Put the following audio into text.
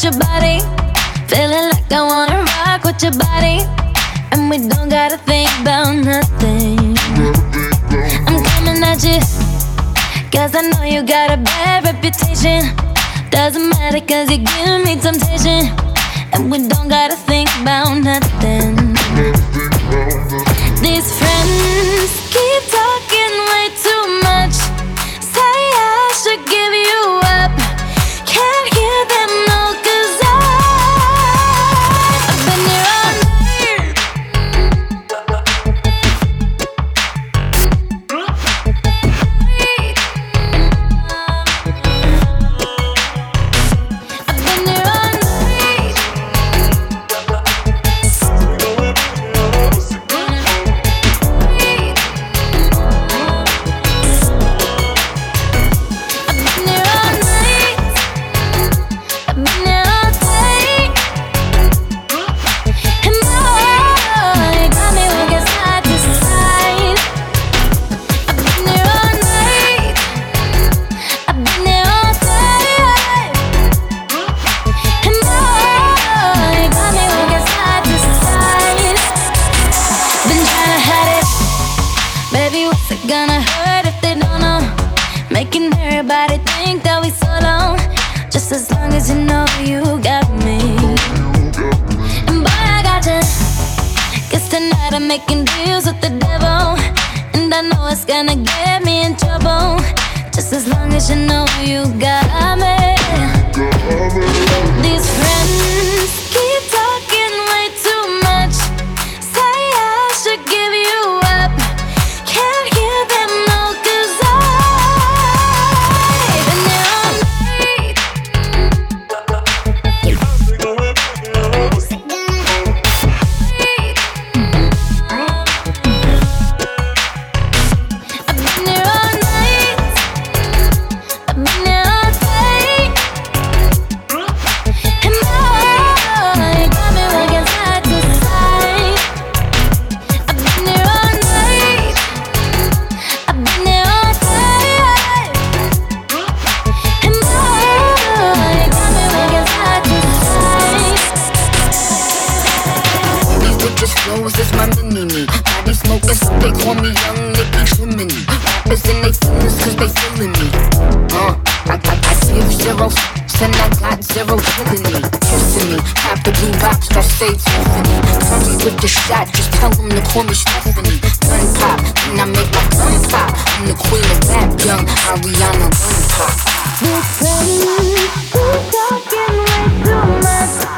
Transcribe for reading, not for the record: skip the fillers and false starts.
with your body. Feeling like I wanna rock with your body. And we don't gotta think about nothing. I'm coming at you, cause I know you got a bad reputation. Doesn't matter cause you give me temptation. And we don't gotta think about nothing. These friends keep talking way too much. Say I should give you up. Can't hear them no, cause I've been here all night. I've been here all night. Baby, what's it gonna hurt if they don't know? Making everybody think that we solo. Just as long as you know you got me. And boy, I got you. Guess tonight I'm making deals with the devil. And I know it's gonna get me in trouble. Just as long as you know you got me. These friends keep talking way too much. Say I should give you up. Can't hear them no, cause I've been there all night. I've been there all night. I've been there all day. And boy, you got me working side to side. I've been there all night. I've been there all day. And boy, you got me working side to side. These bitches flows is my mini-me. Body smoking, so they call me Young Nicky Chimney. Rappers in they feelings cause they feeling me. I give 0 f***s and I got 0 killing me. Kissing me, have the blue box that say Tiffany. Hurry with the shot, just tell them to call me Stephanie. Gun pop, and I make my gun pop. I'm the queen of rap, young Ariana Gun Pop. These friends keep talking way too much.